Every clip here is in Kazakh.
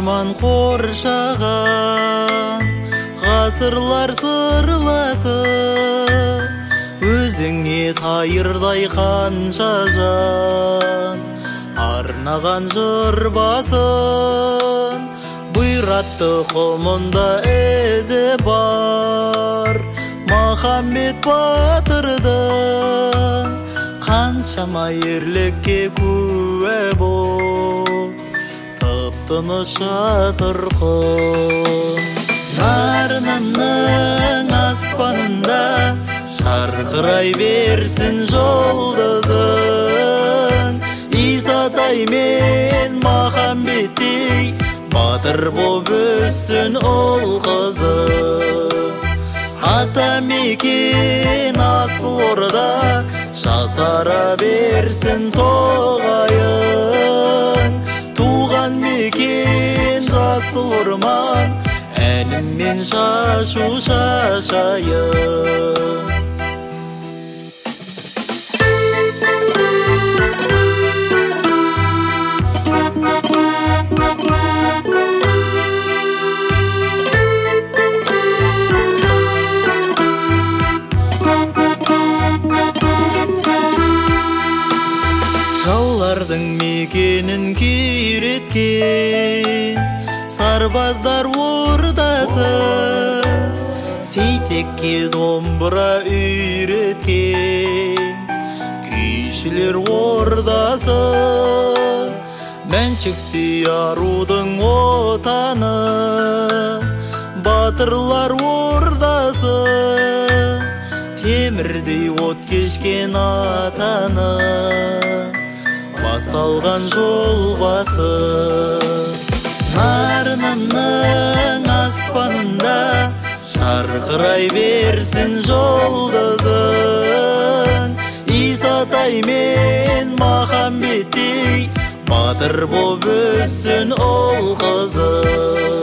арман қоршаған ғасырлар сырласы, өзіңе тайырдай қанша жан арнаған жыр басын. Бұйратты құмында ізі бар Махамбет батырдың, қаншама ерлікке куә боп тып-тыныш жатырқын. Нарынның аспанында жарқырай берсін жұлдызың, Исатай мен Махамбеттей батыр боп өссін ол қызың. Ата мекен асыл орда жасара берсін тоғайың. Туған мекен жасыл орман әніммен шашу шашайын. Жаулардың мекенін күйреткен сарбаздар ордасы, Сейтекке домбыра үйреткен күйшілер ордасы. Мәншікті арудың отаны, батырлар ордасы, темірдей от кешкен атаны, басталған жол басы. Нарынымның аспанында жарқырай берсін жұлдызың, Исатай мен Махамбеттей батыр боп өссін ол қызың.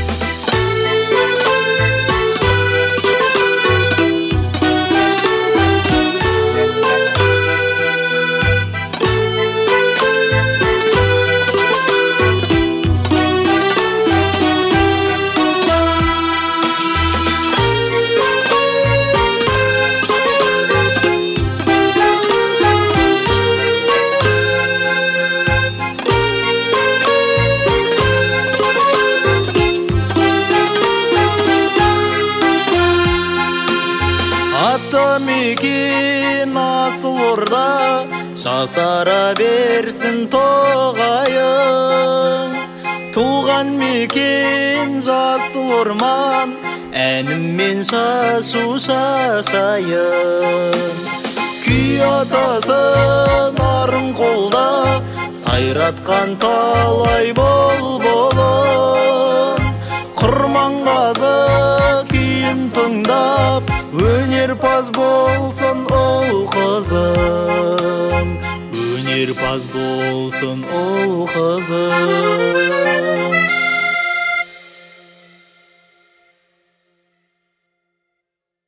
Ата мекен асыл орда жасара берсін тоғайың. Туған мекен жасыл орман әніммен шашу шашайын. Күй атасын арын қолда сайратқан талай бұлбұлын. Құрманғазы күйін тыңдап өнерпаз болсын ол қызым, өнерпаз болсын ол қызым.